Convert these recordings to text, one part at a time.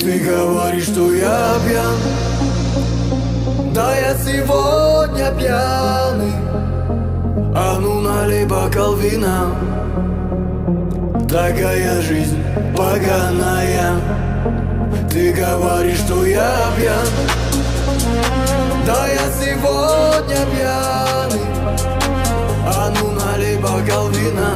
Ты говоришь, что я пьян, да я сегодня пьяный. А ну налей бокал вина. Такая жизнь поганая. Ты говоришь, что я пьян, да я сегодня пьяный. А ну налей бокал вина.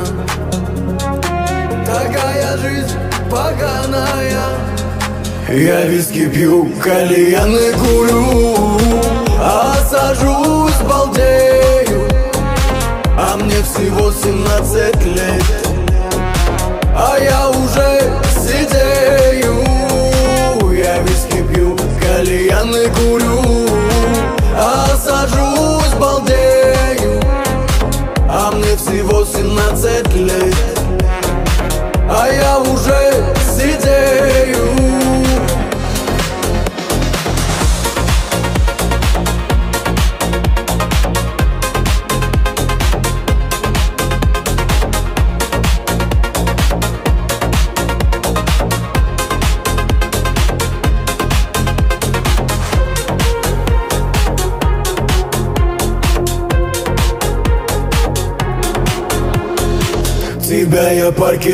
Такая жизнь поганая. Я виски пью, кальяны курю, а сажусь, балдею. А мне всего 17 лет, а я уже сидею. Я виски пью, кальяны курю, а сажусь, балдею. А мне всего 17 лет, а я уже сидею. Тебя я в парке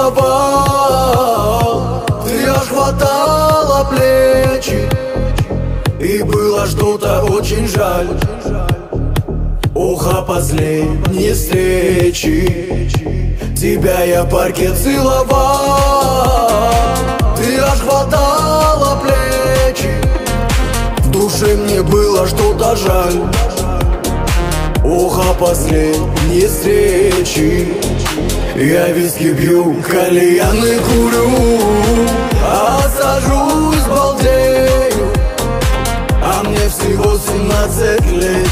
целовал, ты аж хватала плечи, и было что-то очень жаль. Ох, о последней встрече. Тебя я в парке целовал, ты аж хватала плечи, в душе мне было что-то жаль. Ох, о последней встрече. Я виски пью, кальяны курю, а сажусь, балдею. А мне всего 17 лет,